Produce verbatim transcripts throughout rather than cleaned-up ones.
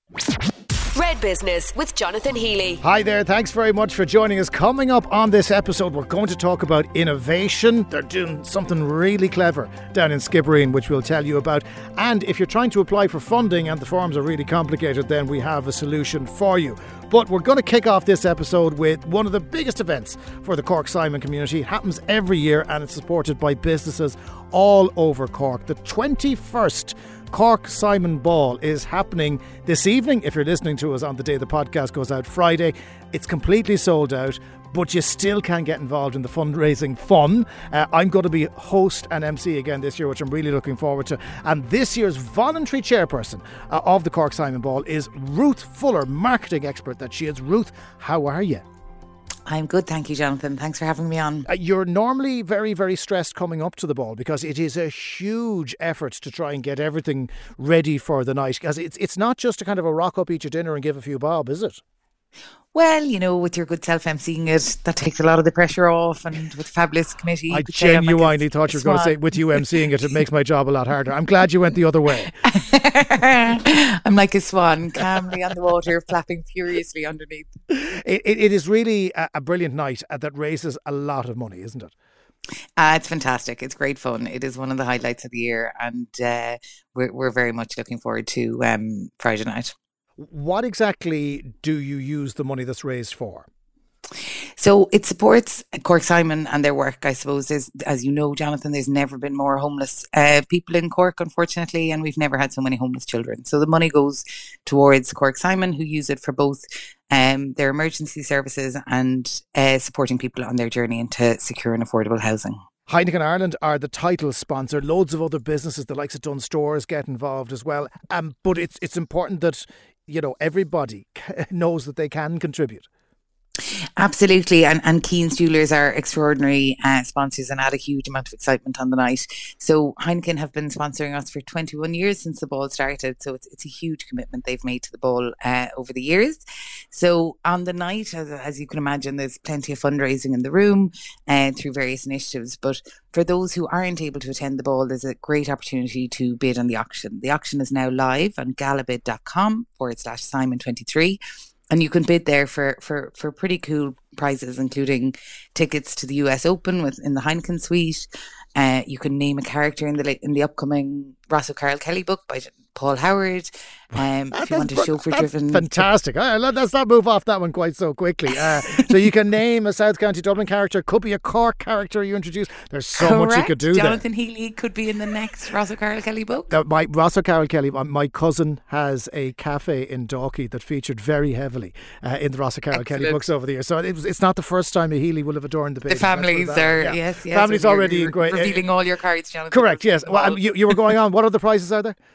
Red Business with Jonathan Healy. Hi there, thanks very much for joining us. Coming up on this episode, we're going to talk about innovation. They're doing something really clever down in Skibbereen, which we'll tell you about. And if you're trying to apply for funding and the forms are really complicated, then we have a solution for you. But we're going to kick off this episode with one of the biggest events for the Cork Simon community. It happens every year and it's supported by businesses all over Cork. The twenty-first Cork Simon Ball is happening this evening. If you're listening to us on the day the podcast goes out, Friday, it's completely sold out, but you still can get involved in the fundraising fun. Uh, I'm going to be host and M C again this year, which I'm really looking forward to. And this year's voluntary chairperson uh, of the Cork Simon Ball is Ruth Fuller, marketing expert that she is. Ruth, how are you? I'm good, thank you, Jonathan. Thanks for having me on. Uh, you're normally very, very stressed coming up to the ball because it is a huge effort to try and get everything ready for the night. Because it's it's not just a kind of a rock up, eat your dinner and give a few bob, is it? Well, you know, with your good self-emceeing it, that takes a lot of the pressure off, and with Fabulous Committee... I genuinely like thought you were going to say, with you emceeing it, it makes my job a lot harder. I'm glad you went the other way. I'm like a swan, calmly on the water, flapping furiously underneath. It, it, it is really a, a brilliant night that raises a lot of money, isn't it? Uh, it's fantastic. It's great fun. It is one of the highlights of the year, and uh, we're, we're very much looking forward to um, Friday night. What exactly do you use the money that's raised for? So it supports Cork Simon and their work. I suppose, there's, as you know, Jonathan, there's never been more homeless uh, people in Cork, unfortunately, and we've never had so many homeless children. So the money goes towards Cork Simon, who use it for both um, their emergency services and uh, supporting people on their journey into secure and affordable housing. Heineken Ireland are the title sponsor. Loads of other businesses, the likes of Dunnes Stores, get involved as well. Um, but it's it's important that, you know, everybody knows that they can contribute. Absolutely, and and Keen's Jewelers are extraordinary uh, sponsors and add a huge amount of excitement on the night. So Heineken have been sponsoring us for twenty-one years since the ball started, so it's it's a huge commitment they've made to the ball uh, over the years. So on the night, as, as you can imagine, there's plenty of fundraising in the room uh, through various initiatives, but for those who aren't able to attend the ball, there's a great opportunity to bid on the auction. The auction is now live on galabid.com forward slash Simon twenty-three. And you can bid there for, for, for pretty cool prizes, including tickets to the U S Open with in the Heineken suite. Uh, you can name a character in the in the upcoming Ross O'Carroll Kelly book by Paul Howard. Um, if you want a chauffeur driven, fantastic. Uh, let's not move off that one quite so quickly. Uh, so you can name a South County Dublin character. Could be a Cork character you introduce. There's so Correct. much you could do. Jonathan there. Healy could be in the next Ross O'Carroll Kelly book. Uh, my Ross O'Carroll Kelly. My cousin has a cafe in Dalkey that featured very heavily uh, in the Ross O'Carroll Excellent. Kelly books over the years. So it was, it's not the first time a Healy will have adorned the page. The families are yeah. yes, yes. Families already you're, you're great. revealing all your cards, Jonathan. Correct. Yes. Well, um, you, you were going on. What other prizes are there?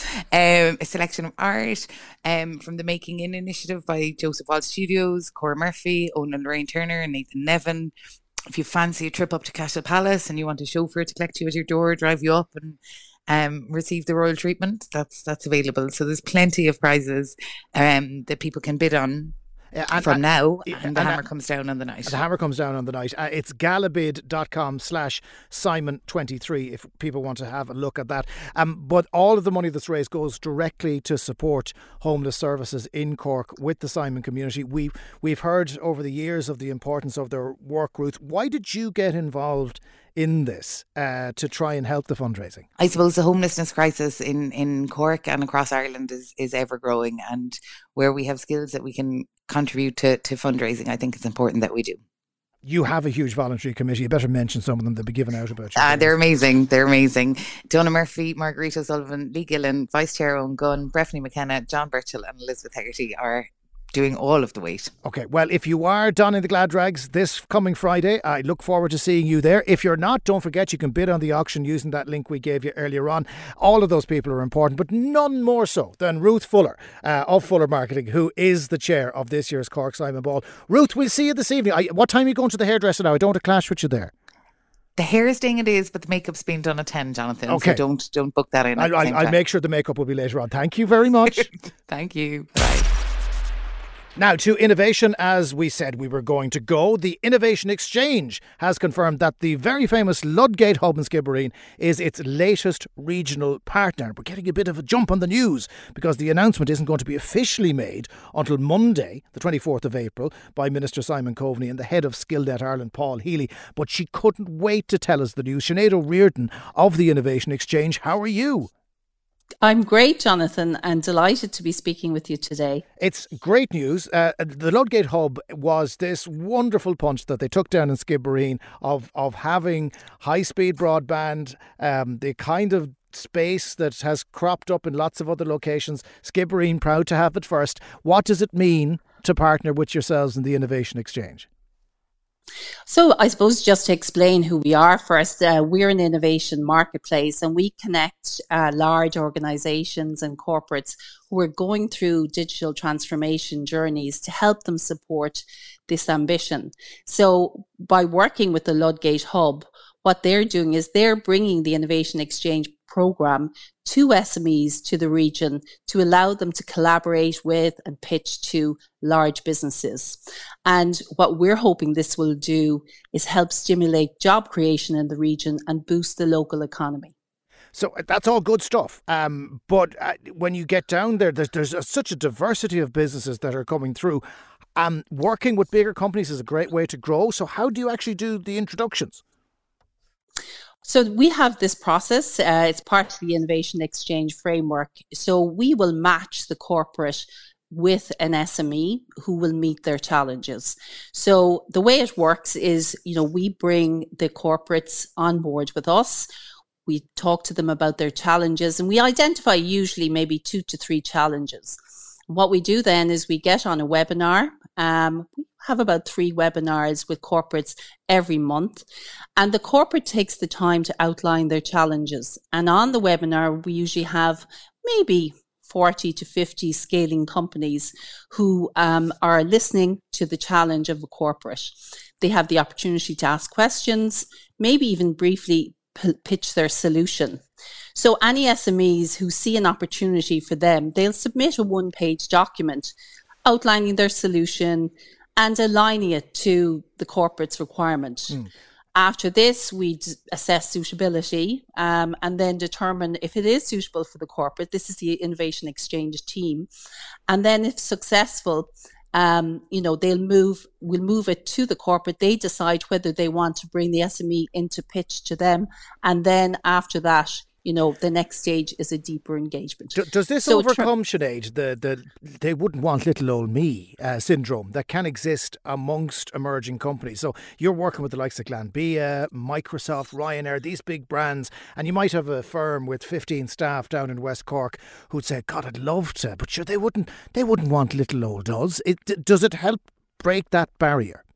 Um, a selection of art um, from the Making In initiative by Joseph Wall Studios, Cora Murphy, Owen and Lorraine Turner and Nathan Nevin. If you fancy a trip up to Cashel Palace and you want a chauffeur to collect you at your door, drive you up and um, receive the royal treatment, that's that's available. So there's plenty of prizes um, that people can bid on. Yeah, and, from and, now, and, and the and, hammer comes down on the night. The hammer comes down on the night. Uh, it's galabid.com slash Simon twenty-three if people want to have a look at that. Um, but all of the money that's raised goes directly to support homeless services in Cork with the Simon community. We, we've heard over the years of the importance of their work, Ruth. Why did you get involved in this uh, to try and help the fundraising? I suppose the homelessness crisis in, in Cork and across Ireland is, is ever growing, and where we have skills that we can contribute to, to fundraising, I think it's important that we do. You have a huge voluntary committee. You better mention some of them. They'll be given out about you. Uh, they're amazing. They're amazing. Donna Murphy, Margarita O'Sullivan, Lee Gillen, Vice Chair Owen Gunn, Breffney McKenna, John Birchall and Elizabeth Hegarty are doing all of the weight. Okay, well, if you are donning the glad rags this coming Friday, I look forward to seeing you there. If you're not, don't forget you can bid on the auction using that link we gave you earlier on. All of those people are important, but none more so than Ruth Fuller uh, of Fuller Marketing, who is the chair of this year's Cork Simon Ball. Ruth, we'll see you this evening. I, what time are you going to the hairdresser now? I don't want to clash with you there. The hair is staying it is, but the makeup's being done at ten, Jonathan. Okay. So don't don't book that in. I'll, I'll, I'll make sure the makeup will be later on. Thank you very much. Thank you. Bye. Now to innovation, as we said we were going to go. The Innovation Exchange has confirmed that the very famous Ludgate Hub in Skibbereen is its latest regional partner. We're getting a bit of a jump on the news because the announcement isn't going to be officially made until Monday, the twenty-fourth of April, by Minister Simon Coveney and the head of Skillnet Ireland, Paul Healy. But she couldn't wait to tell us the news. Sinead O'Riordan of the Innovation Exchange, how are you? I'm great, Jonathan, and delighted to be speaking with you today. It's great news. Uh, the Ludgate Hub was this wonderful punch that they took down in Skibbereen of, of having high-speed broadband, um, the kind of space that has cropped up in lots of other locations. Skibbereen proud to have it first. What does it mean to partner with yourselves in the Innovation Exchange? So I suppose just to explain who we are first, uh, we're an innovation marketplace and we connect uh, large organisations and corporates who are going through digital transformation journeys to help them support this ambition. So by working with the Ludgate Hub, what they're doing is they're bringing the Innovation Exchange program to S M Es to the region to allow them to collaborate with and pitch to large businesses. And what we're hoping this will do is help stimulate job creation in the region and boost the local economy. So that's all good stuff. Um, but uh, when you get down there, there's, there's a, such a diversity of businesses that are coming through. Um, working with bigger companies is a great way to grow. So how do you actually do the introductions? So we have this process. Uh, it's part of the Innovation Exchange framework. So we will match the corporate with an S M E who will meet their challenges. So the way it works is, you know, we bring the corporates on board with us. We talk to them about their challenges and we identify usually maybe two to three challenges. What we do then is we get on a webinar. Um, we have about three webinars with corporates every month. And the corporate takes the time to outline their challenges. And on the webinar, we usually have maybe forty to fifty scaling companies who um, are listening to the challenge of a corporate. They have the opportunity to ask questions, maybe even briefly p- pitch their solution. So any S M Es who see an opportunity for them, they'll submit a one-page document outlining their solution and aligning it to the corporate's requirement. Mm. After this, we d- assess suitability um, and then determine if it is suitable for the corporate. This is the Innovation Exchange team. And then if successful, um, you know, they'll move, we'll move it to the corporate. They decide whether they want to bring the S M E into pitch to them. And then after that, you know, the next stage is a deeper engagement. Do, does this so overcome, tra- Sinead, the, the they wouldn't want little old me uh, syndrome that can exist amongst emerging companies? So you're working with the likes of Glanbia, Microsoft, Ryanair, these big brands, and you might have a firm with fifteen staff down in West Cork who'd say, God, I'd love to, but sure, they wouldn't, they wouldn't want little old us. It, does it help break that barrier?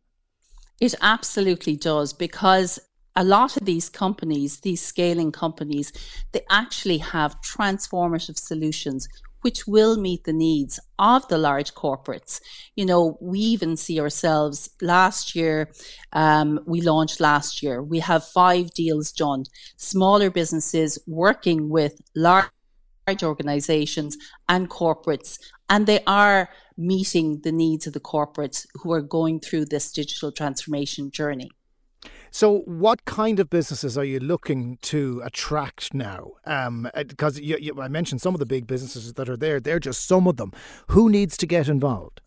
It absolutely does, because a lot of these companies, these scaling companies, they actually have transformative solutions which will meet the needs of the large corporates. You know, we even see ourselves last year, um, we launched last year, we have five deals done, smaller businesses working with large large organizations and corporates, and they are meeting the needs of the corporates who are going through this digital transformation journey. So what kind of businesses are you looking to attract now? Um, because you, you, I mentioned some of the big businesses that are there. They're just some of them. Who needs to get involved?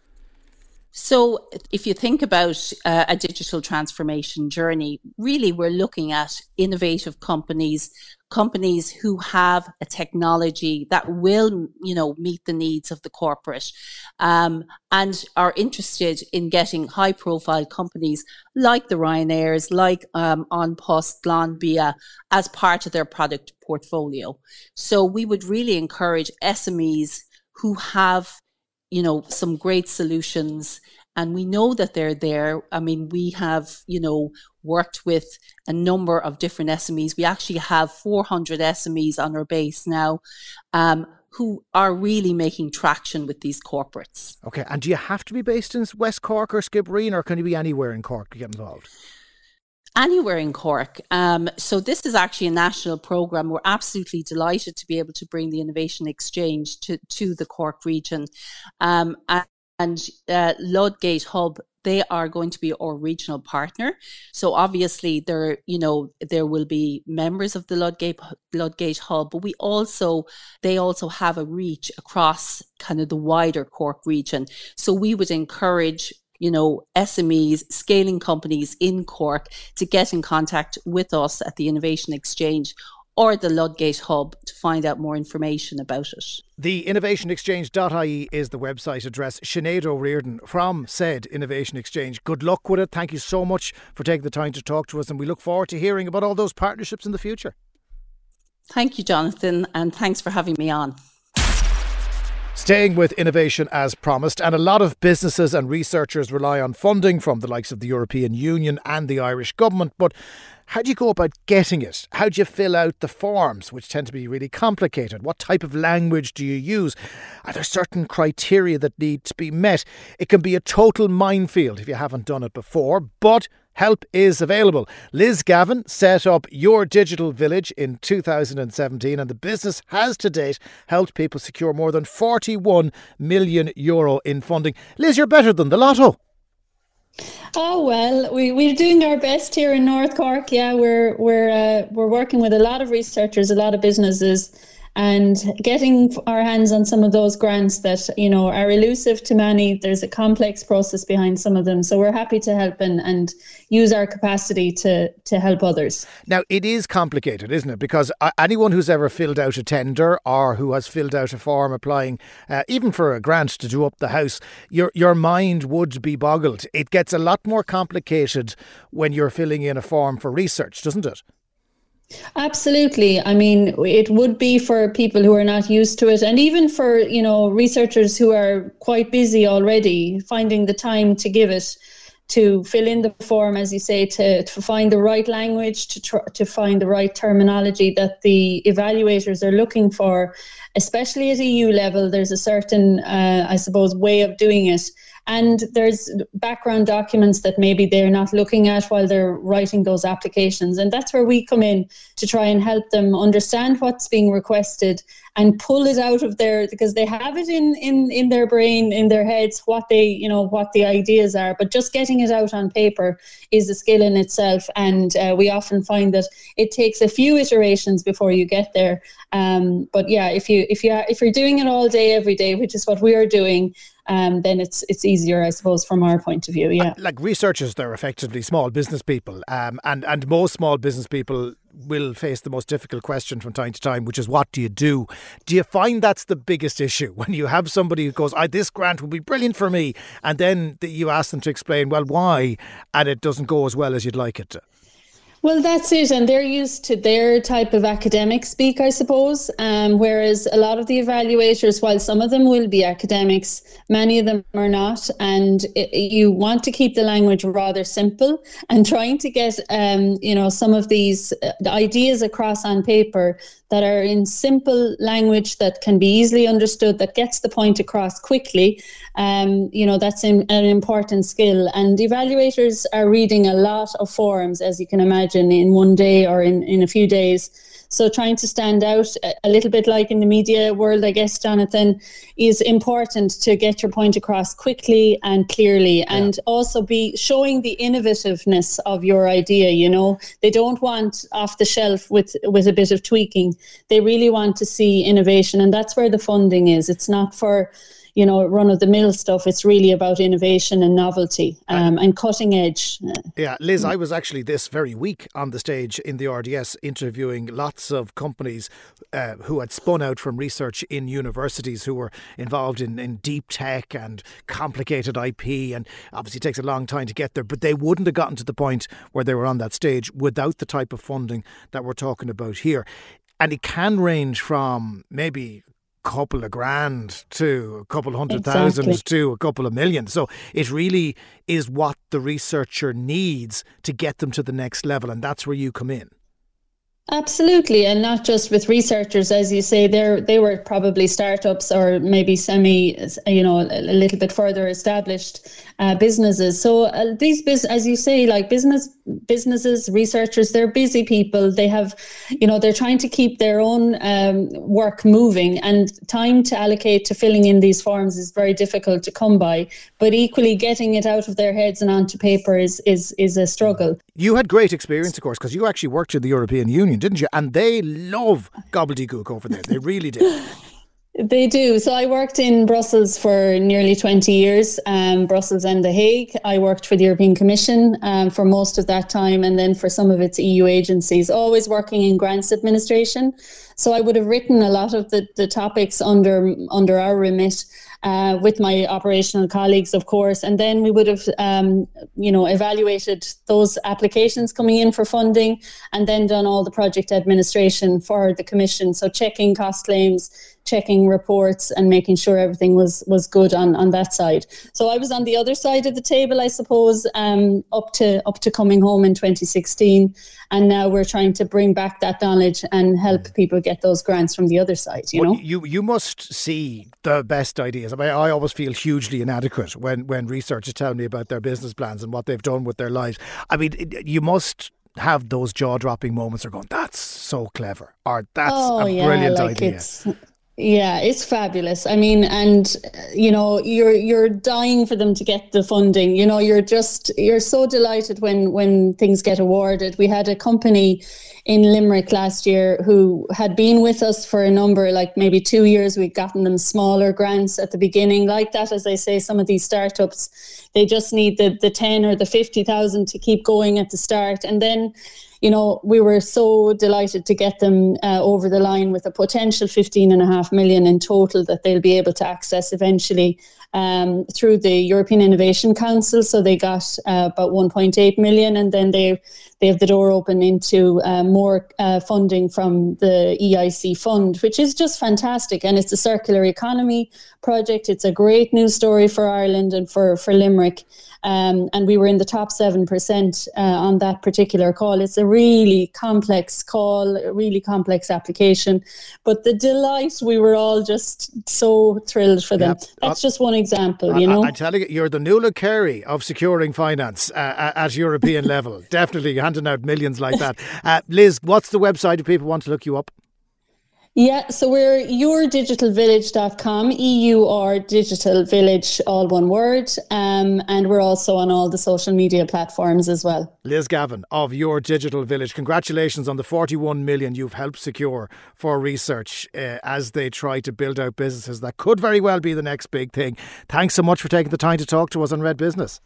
So if you think about uh, a digital transformation journey, really we're looking at innovative companies, companies who have a technology that will, you know, meet the needs of the corporate, um, and are interested in getting high profile companies like the Ryanairs, like um, An Post, Glanbia as part of their product portfolio. So we would really encourage S M Es who have, you know, some great solutions, and we know that they're there. I mean, we have, you know, worked with a number of different S M Es. We actually have four hundred S M Es on our base now, um, who are really making traction with these corporates. Okay, and do you have to be based in West Cork or Skibbereen, or can you be anywhere in Cork to get involved? Anywhere in Cork. Um, so this is actually a national programme. We're absolutely delighted to be able to bring the Innovation Exchange to, to the Cork region. Um, and and uh, Ludgate Hub, they are going to be our regional partner. So obviously there, you know, there will be members of the Ludgate Ludgate Hub, but we also, they also have a reach across kind of the wider Cork region. So we would encourage, you know, S M Es, scaling companies in Cork to get in contact with us at the Innovation Exchange or the Ludgate Hub to find out more information about it. The innovation exchange dot I E is the website address. Sinead O'Riordan from said Innovation Exchange. Good luck with it. Thank you so much for taking the time to talk to us, and we look forward to hearing about all those partnerships in the future. Thank you, Jonathan, and thanks for having me on. Staying with innovation as promised, and a lot of businesses and researchers rely on funding from the likes of the European Union and the Irish government, but how do you go about getting it? How do you fill out the forms, which tend to be really complicated? What type of language do you use? Are there certain criteria that need to be met? It can be a total minefield if you haven't done it before, but help is available. Liz Gavin set up Your Digital Village in two thousand seventeen, and the business has to date helped people secure more than forty-one million euro in funding. Liz, you're better than the lotto. Oh well, we we're doing our best here in North Cork. Yeah, we're we're uh, we're working with a lot of researchers, a lot of businesses, and getting our hands on some of those grants that, you know, are elusive to many. There's a complex process behind some of them, so we're happy to help and, and use our capacity to to help others. Now, it is complicated, isn't it? Because anyone who's ever filled out a tender or who has filled out a form applying, uh, even for a grant to do up the house, your your mind would be boggled. It gets a lot more complicated when you're filling in a form for research, doesn't it? Absolutely. I mean, it would be for people who are not used to it, and even for, you know, researchers who are quite busy already, finding the time to give it, to fill in the form, as you say, to, to find the right language, to tr- to find the right terminology that the evaluators are looking for, especially at E U level. There's a certain, uh, I suppose, way of doing it. And there's background documents that maybe they're not looking at while they're writing those applications. And that's where we come in to try and help them understand what's being requested and pull it out of their, because they have it in, in, in their brain, in their heads, what they, you know, what the ideas are. But just getting it out on paper is a skill in itself. And uh, we often find that it takes a few iterations before you get there. Um, but yeah, if you if you are, if you're doing it all day, every day, which is what we are doing, Um, then it's it's easier, I suppose, from our point of view. Yeah, like researchers, they're effectively small business people, um, and and most small business people will face the most difficult question from time to time, which is, what do you do? Do you find that's the biggest issue when you have somebody who goes, I, this grant would be brilliant for me, and then you ask them to explain, well, why, and it doesn't go as well as you'd like it to? Well, that's it. And they're used to their type of academic speak, I suppose. Um, whereas a lot of the evaluators, while some of them will be academics, many of them are not. And it, you want to keep the language rather simple, and trying to get, um, you know, some of these uh, ideas across on paper that are in simple language that can be easily understood, that gets the point across quickly. Um, you know, that's in, an important skill. And evaluators are reading a lot of forms, as you can imagine, in one day or in, in a few days. So trying to stand out a little bit like in the media world, I guess, Jonathan, is important to get your point across quickly and clearly, and yeah. also be showing the innovativeness of your idea. You know, they don't want off the shelf with, with a bit of tweaking. They really want to see innovation, and that's where the funding is. It's not for, you know, run-of-the-mill stuff. It's really about innovation and novelty um, and cutting edge. Yeah, Liz, I was actually this very week on the stage in the R D S interviewing lots of companies uh, who had spun out from research in universities, who were involved in, in deep tech and complicated I P, and obviously it takes a long time to get there, but they wouldn't have gotten to the point where they were on that stage without the type of funding that we're talking about here. And it can range from maybe couple of grand to a couple of hundred exactly. thousand to a couple of million. So it really is what the researcher needs to get them to the next level, and that's where you come in. Absolutely, and not just with researchers, as you say, they they were probably startups or maybe semi, you know, a little bit further established uh, businesses. So uh, these bus- as you say, like business businesses, researchers, they're busy people. They have, you know, they're trying to keep their own um, work moving, and time to allocate to filling in these forms is very difficult to come by. But equally, getting it out of their heads and onto paper is is is a struggle. You had great experience, of course, because you actually worked in the European Union, didn't you? And they love gobbledygook over there. They really do. They do. So I worked in Brussels for nearly twenty years, um, Brussels and The Hague. I worked for the European Commission um, for most of that time, and then for some of its E U agencies, always working in grants administration. So I would have written a lot of the, the topics under under our remit uh, with my operational colleagues, of course. And then we would have, um, you know, evaluated those applications coming in for funding, and then done all the project administration for the Commission. So checking cost claims, checking reports, and making sure everything was was good on, on that side. So I was on the other side of the table, I suppose, um, up to up to coming home in twenty sixteen. And now we're trying to bring back that knowledge and help people get those grants from the other side, you well, know? You you must see the best ideas. I mean, I always feel hugely inadequate when, when researchers tell me about their business plans and what they've done with their lives. I mean, it, you must have those jaw-dropping moments of going, that's so clever, or that's oh, a yeah, brilliant like idea. It's, yeah, it's fabulous. I mean, and you know, you're you're dying for them to get the funding. You know, you're just you're so delighted when when things get awarded. We had a company in Limerick last year who had been with us for a number, like maybe two years. We'd gotten them smaller grants at the beginning, like that. As I say, some of these startups, they just need the the ten or the fifty thousand to keep going at the start, and then, you know, we were so delighted to get them uh, over the line with a potential fifteen and a half million in total that they'll be able to access eventually um, through the European Innovation Council. So they got uh, about one point eight million, and then they they have the door open into uh, more uh, funding from the E I C fund, which is just fantastic. And it's a circular economy project. It's a great news story for Ireland and for, for Limerick. Um, and we were in the top seven percent uh, on that particular call. It's a really complex call, a really complex application. But the delight, we were all just so thrilled for them. Yep. That's uh, just one example, I, you know. I, I'm telling you, you're the Nuala Carey of securing finance uh, at European level. Definitely handing out millions like that. Uh, Liz, what's the website if people want to look you up? Yeah, so we're your digital village dot com, E U R Digital Village, all one word. Um, and we're also on all the social media platforms as well. Liz Gavin of Your Digital Village, congratulations on the forty-one million you've helped secure for research uh, as they try to build out businesses that could very well be the next big thing. Thanks so much for taking the time to talk to us on Red Business.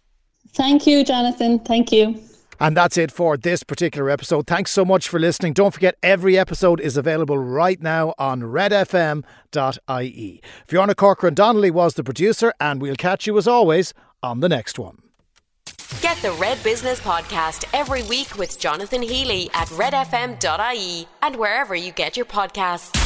Thank you, Jonathan. Thank you. And that's it for this particular episode. Thanks so much for listening. Don't forget, every episode is available right now on red f m dot i e. Fiona Corcoran Donnelly was the producer, and we'll catch you as always on the next one. Get the Red Business Podcast every week with Jonathan Healy at red f m dot i e and wherever you get your podcasts.